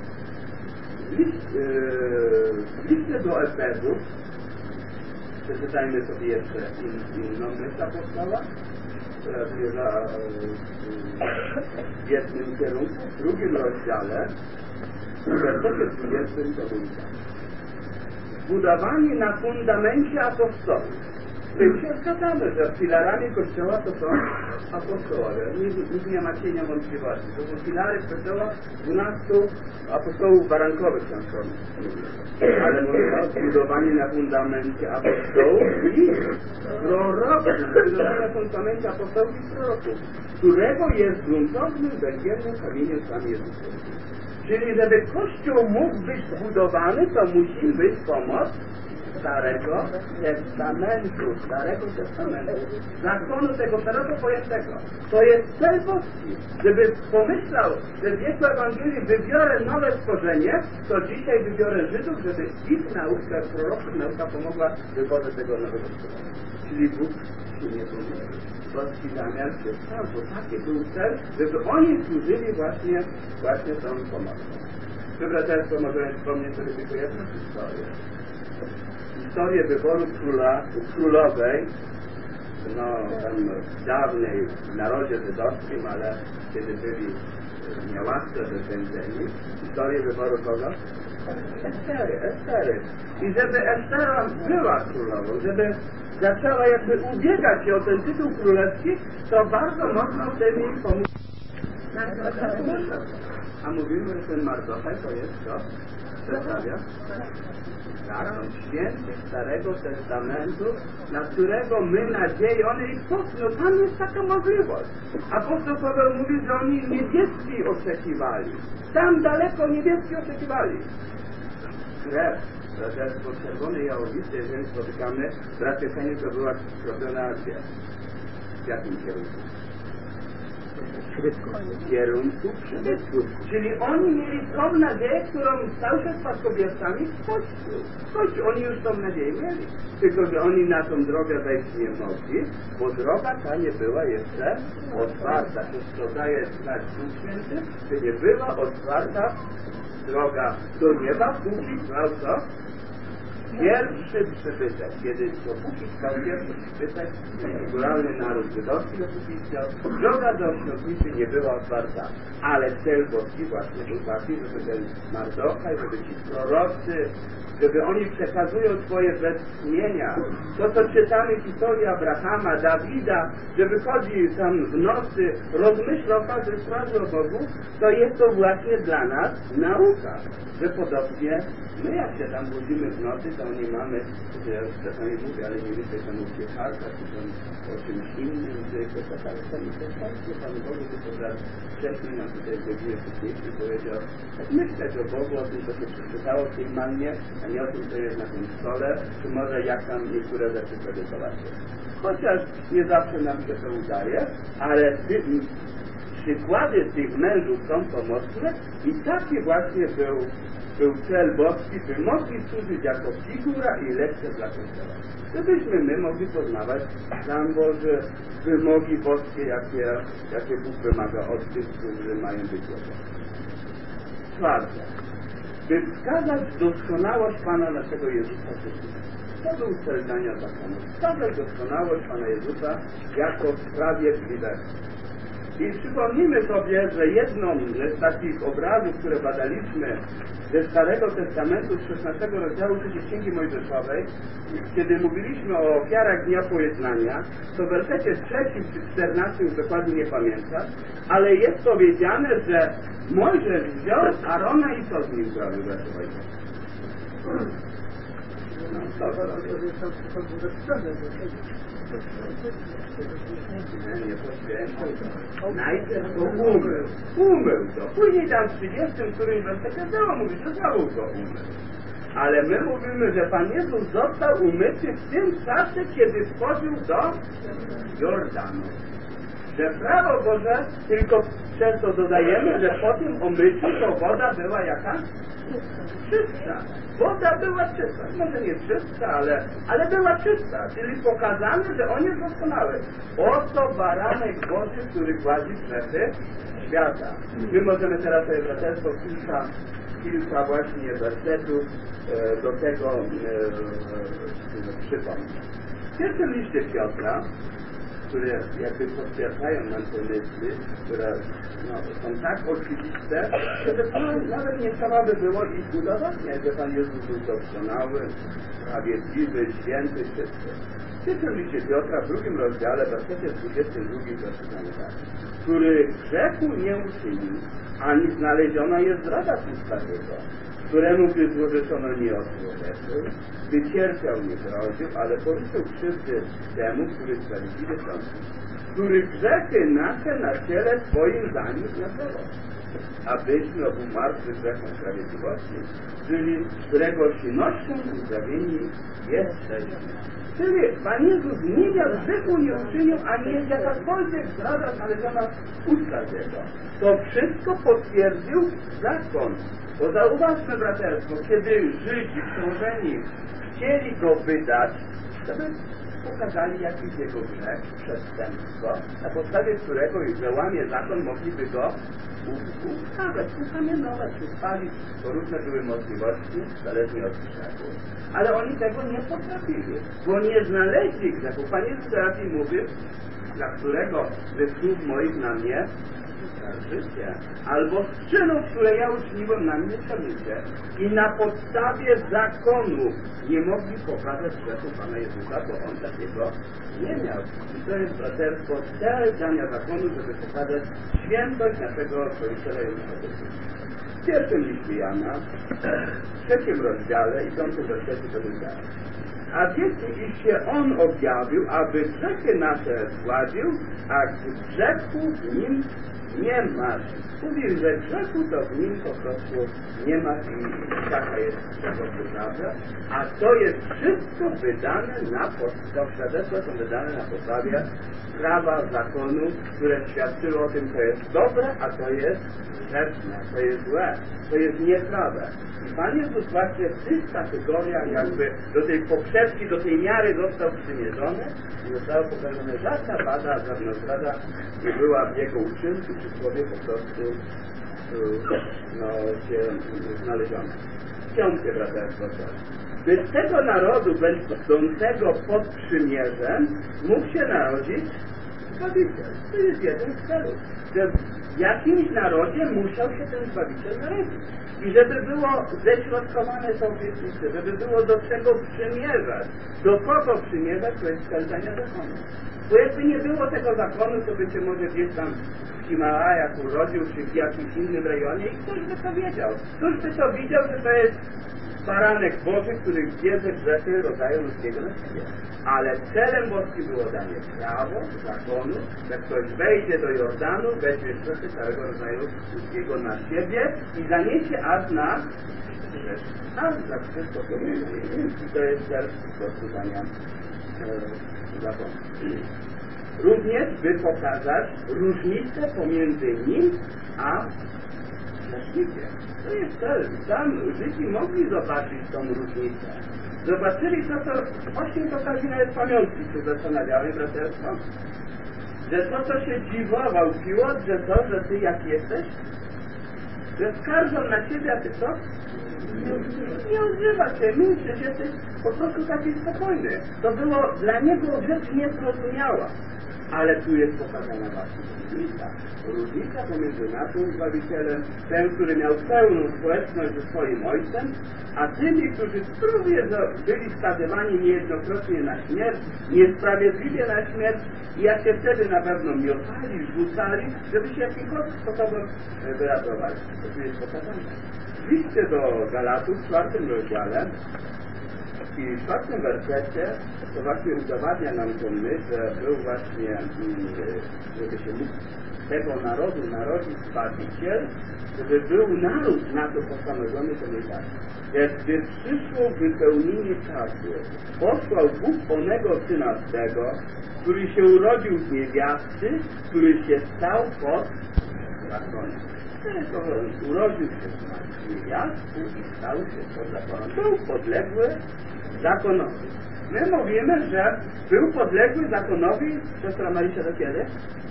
W liście do Efezów przeczytajmy sobie jeszcze inną myśl apostoła, która zmierza w jednym kierunku, w drugim rozdziale, w wersecie 20 to mówi tak. Zbudowani na fundamencie apostołów. Z tym się zgadzamy, że filarami Kościoła to są apostołowie. Nikt nie ma cienia wątpliwości. To są filary Kościoła 12 apostołów barankowych książkowych. Ale mówimy zbudowani na fundamencie apostołów i proroków. Zbudowani na fundamencie apostołów i proroków, którego jest gruntownym, węgielnym kamieniem sam Jezus. Czyli żeby Kościół mógł być zbudowany, to musi być pomoc Starego Testamentu, zakonu tego szeroko pojętego. To jest cel boski. Żeby pomyślał, że w wieku Ewangelii wybiorę nowe stworzenie, to dzisiaj wybiorę Żydów, żeby ich nauka, proroków nauka pomogła w wyborze tego nowego stworzenia. Czyli Bóg się nie pomylił. Boski zamiar się stał, bo taki był cel, żeby oni służyli właśnie tą pomocą. Braterstwo, możemy wspomnieć sobie tylko jedną historię. Historię wyboru królowej, tam w dawnej narodzie żydowskim, ale kiedy byli niełasce wypędzeni, historię wyboru kogo? Estery. I żeby Estera była królową, żeby zaczęła jakby ubiegać się o ten tytuł królewski, to bardzo mocno wtedy jej pomóc. A mówimy, że ten Mardochaj to jest co? Przedstawia? Tak, on święty Starego Testamentu, na którego my nadzieję, one i no tam jest taka możliwość. Apostoł Paweł mówi, że oni niebieski oczekiwali. Tam daleko niebieski oczekiwali. Krew, braterstwo czerwonej jałowicy, jeżeli spotykamy, bracie Heniu, to była robiona gdzie? W jakim kierunku? W kierunku przybytku. Czyli oni mieli tą nadzieję, którą stał się spadkobiercami w Kościół. Oni już tą nadzieję mieli. Tylko że oni na tą drogę wejść nie mogli, bo droga ta nie była jeszcze otwarta. To daje znać Duch Święty, że nie była otwarta droga do nieba, póki trwał co? Pierwszy przybytek, kiedy dopóki trwał pierwszy przybytek, naturalny naród żydowski dopóki chciał, droga do świątyni nie była otwarta, ale cel boski właśnie był taki, żeby ten Mardochaj, żeby ci prorocy, żeby oni przekazują swoje westchnienia. To, co czytamy historię Abrahama, Dawida, że wychodzi tam w nocy, rozmyśla o każdej sprawie o Bogu, to jest to właśnie dla nas nauka. Że podobnie my jak się tam budzimy w nocy, to nie mamy, ja czasami mówię, ale nie wiecie, że mówię harka, czy tam o czymś innym, że to tak, Panu Bogu, tylko zaraz wcześniej nam tutaj godzinę wcześniej powiedział, tak myśleć o Bogu, o tym, co się przeczytało w tej mannie, a nie o tym, co jest na tym stole, czy może jak tam niektóre rzeczy sobie zobaczyć. Chociaż nie zawsze nam się to udaje, ale przykłady tych mężów są pomocne i taki właśnie był cel boski, by mogli służyć jako figura i lekcja dla Kościoła. Żebyśmy my mogli poznawać plan Boży, wymogi boskie, jakie Bóg wymaga od tych, którzy mają być gotowi. Czwarte. By wskazać doskonałość Pana naszego Jezusa Chrystusa. To był cel dania zakonu. Wskazać doskonałość Pana Jezusa jako sprawiedliwego. I przypomnijmy sobie, że jedną z takich obrazów, które badaliśmy ze Starego Testamentu, z 16 rozdziału III Księgi Mojżeszowej, kiedy mówiliśmy o ofiarach Dnia Pojednania, to w wersecie 3 czy 14, już dokładnie nie pamiętam, ale jest powiedziane, że Mojżesz wziął Arona i co z nim zrobił, bracie Wojciech? Nie poświęcił to. Najpierw go umył to. Później tam w 30 którymś wersecie było mówić, że znowu go umył. Ale my mówimy, że Pan Jezus został umyty w tym czasie, kiedy wchodził do Jordanu. Że prawo Boże, tylko przez to dodajemy, że po tym omyciu to woda była jaka? Czysta. Woda była czysta. Może nie czysta, ale była czysta. Czyli pokazane, że On jest doskonały. Oto baranek Boży, który gładzi grzechy świata. My możemy teraz sobie braterstwo kilka właśnie wersetów do tego przypomnieć. W pierwszym liście Piotra, które jakby potwierdzają nam te myśli, które są tak oczywiste, że nawet nie trzeba by było ich udowadniać, że Pan Jezus był doskonały, sprawiedliwy, święty, czysty. W pierwszym liście Piotra, w 2 rozdziale, w wersecie 22 przeczytamy tak. Który grzechu nie uczynił, ani znaleziona jest zdrada w usta Jego, któremu by złożeszono nie odłożył, by cierpiał nie groził, ale poruszył krzywdy temu, który sprawiedliwy sądzi, który grzechy nasze na ciele swoim za nich nasował, abyśmy obu martwych grzechom sprawiedliwości, czyli którego silnością uzdrawieni jesteśmy. Czyli Pan Jezus nie miał grzechu, nie uczynił, ani jest jakakolwiek zdrada znaleziona w ustach Jego. To wszystko potwierdził zakon. Bo zauważmy, braterstwo, kiedy Żydzi przełożeni chcieli go wydać, to by pokazali jakiś jego grzech, przestępstwo, na podstawie którego, że łamie zakon, mogliby go ukazać, ukamienować, spalić, bo różne były możliwości, zależnie od grzechu. Ale oni tego nie potrafili, bo nie znaleźli grzechu. Pan Jezus teraz im mówił, dla którego ze słów moich na mnie życie, albo z czynów, które ja uczyniłem na mnie życie. I na podstawie zakonu nie mogli pokazać grzechu Pana Jezusa, bo On takiego nie miał. I to jest braterstwo cel dania zakonu, żeby pokazać świętość naszego Zbawiciela Jezusa Chrystusa. W pierwszym liście Jana, w 3 rozdziale i 5 wersecie to wydaje. A wiecie, iż się On objawił, aby grzechy nasze zgładził, a grzechu w Nim nie masz. Mówi, że grzechu to w Nim po prostu nie ma i taka jest tego prawda, a to jest wszystko wydane to świadectwa są wydane na podstawie prawa zakonu, które świadczyło o tym, co jest dobre, a to jest grzeszne, to jest złe, to jest nieprawe. I Pan Jezus właśnie w tych kategoriach jakby do tej poprzeczki, do tej miary został przymierzony i zostało pokazane, żadna wada, żadna zdrada nie była w Jego uczynku czy słowie po prostu się znaleziona. 5. braterstwo by z tego narodu będącego pod przymierzem mógł się narodzić Zbawiciel. To jest jeden z celów. Że w jakimś narodzie musiał się ten Zbawiciel narodzić. I żeby było ześrodkowane to obietnice, żeby było do czego przymierzać. Do kogo przymierzać, to jest spełnianie zakonu. Bo jakby nie było tego zakonu, to by się może gdzieś tam w Himalajach urodził, czy w jakimś innym rejonie i ktoś by to wiedział. Ktoś by to widział, że to jest baranek Boży, który bierze grzechy rodzaju ludzkiego na siebie. Ale celem boskim było danie prawo, zakonu, że ktoś wejdzie do Jordanu, weźmie grzechy całego rodzaju ludzkiego na siebie i zaniesie aż na za wszystko to i to jest cel po prostu dania zakonu. Również by pokazać różnicę pomiędzy nim a grzesznikiem. To jest cel. Tam Żydzi mogli zobaczyć tą różnicę. Zobaczyli to, co właśnie w okazji nawet pamiątki się zastanawiały, braterstwo, że to, co się dziwował Piłat, że to, że ty jak jesteś, że skarżą na ciebie, a ty co? Nie odzywa się, milczysz, jesteś po prostu taki spokojny. To było dla niego rzecz niezrozumiała. Ale tu jest pokazana właśnie różnica. Różnica pomiędzy naszym Zbawicielem, ten, który miał pełną społeczność ze swoim Ojcem, a tymi, którzy spróbują byli skazywani niejednokrotnie na śmierć, niesprawiedliwie na śmierć i jak się wtedy na pewno miotali, rzucali, żeby się jakimkolwiek sposobem wyratować. To tu jest pokazane. W liście do Galatów w 4 rozdziale i w 4 wersecie to właśnie udowadnia nam tą myśl, że był właśnie, żeby się mógł tego narodu narodzić Zbawiciel, żeby był naród na to postanowiony, to nie tak. Gdy przyszło wypełnienie czasu, posłał Bóg onego Syna swego, który się urodził z niewiasty, który się stał pod zakonem. Urodził się z niewiasty i stał się pod zakonem. Był podległy zakonowi. My mówimy, że był podległy zakonowi, siostra Marysia, do kiedy?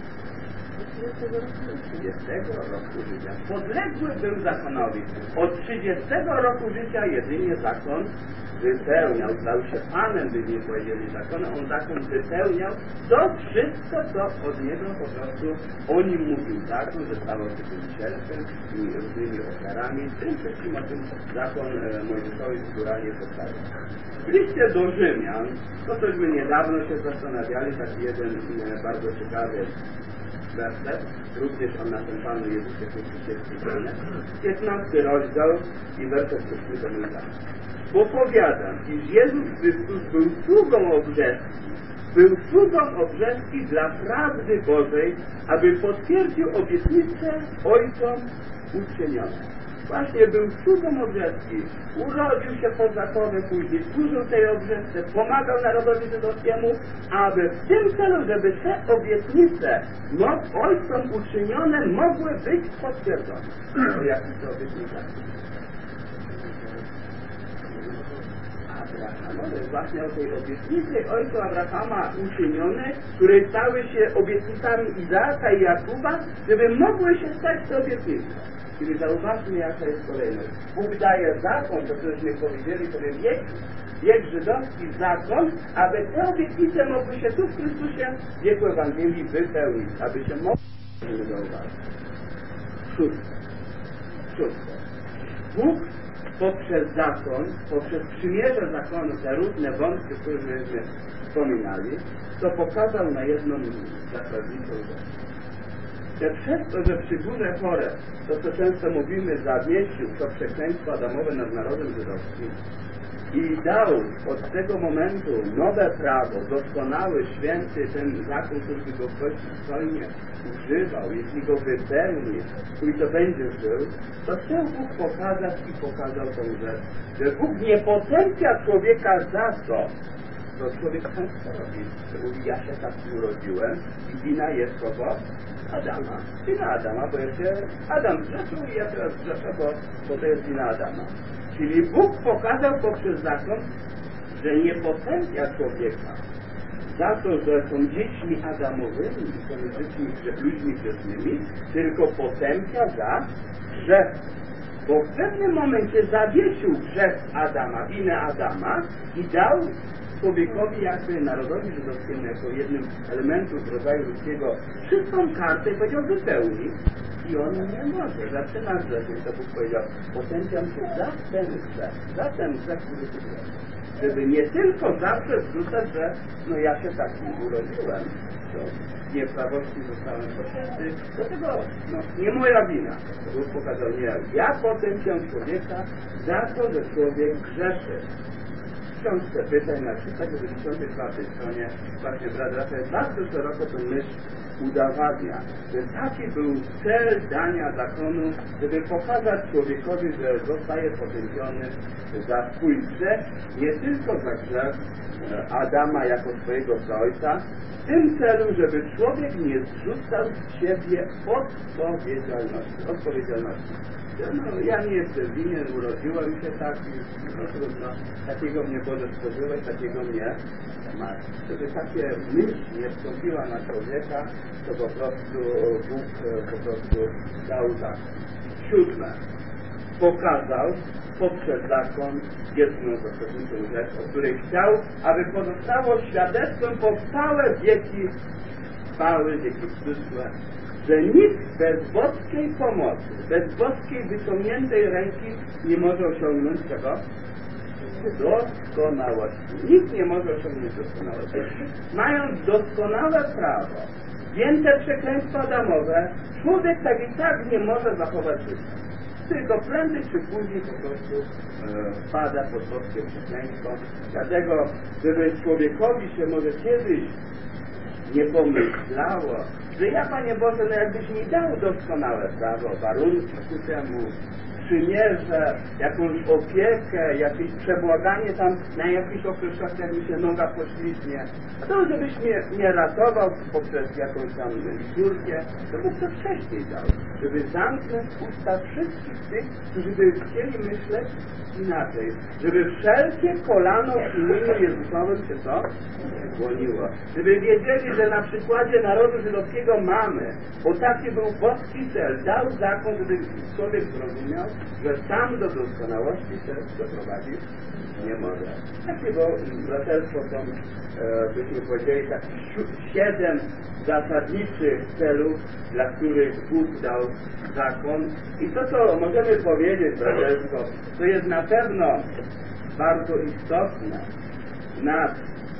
30 roku życia. Podległy był zakonowi. Od 30 roku życia jedynie zakon wypełniał. Stał się Panem, by nie powiedzieli zakonu. On zakon wypełniał to wszystko, co od niego po prostu o nim mówił zakon, że stawał się tym sierpem i różnymi ofiarami. Tym wszystkim o tym zakon Mojżeszowi naturalnie postawił. W liście do Rzymian, to cośmy niedawno się zastanawiali, taki jeden bardzo ciekawy werset, również o naszym Panu Jezusie Chrystusie wspomniane, 15 rozdział i werset 6 do mnie. Bo powiadam, iż Jezus Chrystus był sługą obrzeski dla prawdy Bożej, aby potwierdził obietnicę Ojcom uczynione. Właśnie był sługą obrzeski, urodził się pod zakonem, później służył tej obrzesce, pomagał narodowi żydowskiemu, aby w tym celu, żeby te obietnice Ojcom uczynione mogły być potwierdzone. Jakie to obietnice? Abrahamowej, właśnie o tej obietnicy Ojca Abrahama uczynionej, które stały się obietnicami Izaaka i Jakuba, żeby mogły się stać te obietnice. Czyli zauważmy, jaka jest kolejność. Bóg daje zakon, to żeśmy powiedzieli, który wiek żydowski zakon, aby te obietnice mogły się tu w Chrystusie w wieku Ewangelii wypełnić, aby się mogły zauważyć. Szóste. Bóg poprzez zakon, poprzez przymierze zakonu, te różne wątki, które żeśmy wspominali, to pokazał na jedną zasadniczą rzecz. Że przez to, że przy górze Choreb, to co często mówimy, zawiesił to przekleństwo Adamowe nad narodem żydowskim i dał od tego momentu nowe prawo, doskonały, święty ten zakon, który go ktoś przystojnie używał, jeśli go wypełni i to będzie żył, to chciał Bóg pokazać i pokazał tą rzecz, że Bóg nie potępia człowieka za to, co człowiek sam robi. Mówi, ja się tak urodziłem i wina jest kogo? Adama. Wina Adama, bo jeszcze Adam zrzeszył i ja teraz zrzeszę, bo to jest wina Adama. Czyli Bóg pokazał poprzez zakon, że nie potępia człowieka za to, że są dziećmi Adamowymi, są ludźmi grzesznymi, tylko potępia za grzech. Bo w pewnym momencie zawiesił grzech Adama, winę Adama i dał człowiekowi, jakby narodowi żydowskiemu, jako jednym elementów rodzaju ludzkiego, czystą kartę i powiedział, wypełni. I on nie może. Zaczyna grzeszyć, to Bóg powiedział, potępiam się za ten grzech, który tu jest. Żeby nie tylko zawsze wrzucać, że no ja się tak nie urodziłem, to w nieprawości zostałem poczęty, dlatego nie moja wina. To Bóg pokazał, nie, ja potępiam człowieka za to, że człowiek grzeszy. W książce pytań na 394 stronie właśnie brat Rafael bardzo szeroko tę myśl udowadnia, że taki był cel dania zakonu, żeby pokazać człowiekowi, że zostaje potępiony za swój grzech, nie tylko za grzech Adama jako swojego ojca, w tym celu, żeby człowiek nie zrzucał z siebie odpowiedzialności. No, ja nie jestem winien, urodziłem się tak i no trudno, takiego mnie Boże stworzyłeś, takiego mnie masz. Żeby takie myśl nie wstąpiła na człowieka, to po prostu Bóg dał zakon. 7. Pokazał poprzez zakon jedną zasadniczą rzecz, o której chciał, aby pozostało świadectwem po całe wieki chwały, dzieci przyszłe, że nic bez boskiej pomocy, bez boskiej wyciągniętej ręki nie może osiągnąć czego? Doskonałości. Nikt nie może osiągnąć doskonałości. Mając doskonałe prawo, wzięte przekleństwa adamowe, człowiek tak i tak nie może zachować życia. Tylko prędzej czy później po prostu wpada pod boskie przekleństwo. Dlatego, żeby człowiekowi się może kiedyś nie pomyślało, że ja, Panie Boże, no jakbyś mi dał doskonałe prawo, warunki ku temu, przymierze, jakąś opiekę, jakieś przebłaganie tam na jakiś okres czasu, jak mi się noga poślizgnie, a to żebyś mnie ratował poprzez jakąś tam liturgię, to byś to wcześniej dał, żeby zamknąć usta wszystkich tych, którzy by chcieli myśleć inaczej, żeby wszelkie kolano w imieniu Jezusowym się co? Skłoniło. Żeby wiedzieli, że na przykładzie narodu żydowskiego mamy, bo taki był boski cel, dał zakon, żeby człowiek zrozumiał, że sam do doskonałości się doprowadzić nie może. Takiego braterstwo są, byśmy powiedzieli, tak 7 zasadniczych celów, dla których Bóg dał zakon. I to, co możemy powiedzieć, braterstwo, to jest na pewno bardzo istotne nad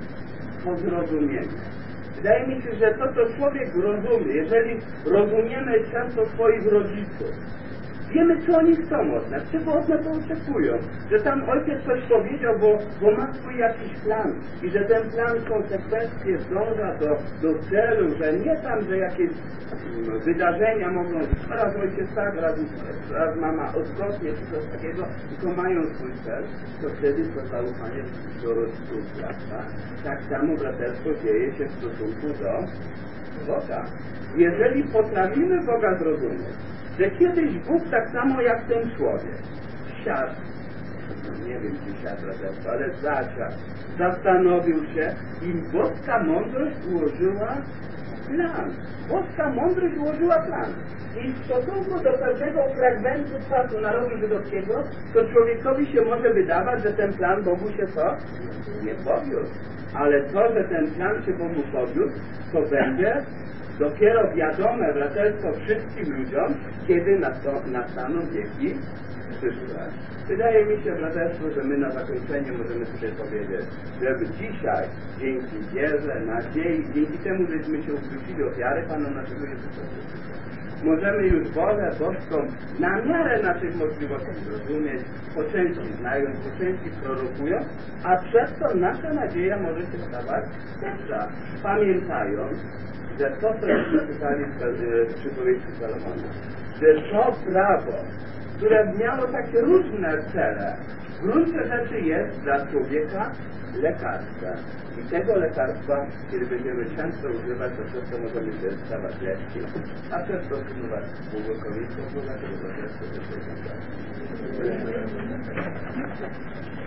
to zrozumienie. Wydaje mi się, że to, co człowiek rozumie, jeżeli rozumiemy często swoich rodziców, wiemy, co oni chcą od nas, czego od nas oczekują, że tam ojciec coś powiedział, bo ma swój jakiś plan i że ten plan konsekwencje zdąża do celu, że nie tam, że jakieś wydarzenia mogą, raz ojciec tak, raz mama odwrotnie, czy coś takiego, tylko mają swój cel, to wtedy to zaufanie do rodziców wzrasta. Tak samo braterstwo dzieje się w stosunku do Boga. Jeżeli potrafimy Boga zrozumieć, że kiedyś Bóg tak samo jak ten człowiek siadł, nie wiem czy siadł, ale zasiadł, zastanowił się i boska mądrość ułożyła plan. Boska mądrość ułożyła plan. I w stosunku do pewnego fragmentu czasu narodu żydowskiego, to człowiekowi się może wydawać, że ten plan Bogu się co? Nie powiódł. Ale to, że ten plan się Bogu powiódł, to będzie dopiero wiadome braterstwo wszystkim ludziom, kiedy nastaną wieki przyszłe. Wydaje mi się, braterstwo, że my na zakończenie możemy sobie powiedzieć, że dzisiaj, dzięki wierze, nadziei, dzięki temu, żeśmy się zwrócili ofiary Pana naszego Jezusa Chrystusa, możemy już wolę boską na miarę naszych możliwości zrozumieć, po części znając, po części prorokując, a przez to nasza nadzieja może się stawać lepsza, pamiętając, że to, co już czytali w przypowieści Salomona, że to prawo, które miało takie różne cele, w gruncie rzeczy jest dla człowieka lekarstwem. I tego lekarstwa, kiedy będziemy często używać, to przez to możemy się stawać lepsi, a przez to używać błogosławieństwo, bo dlatego to jest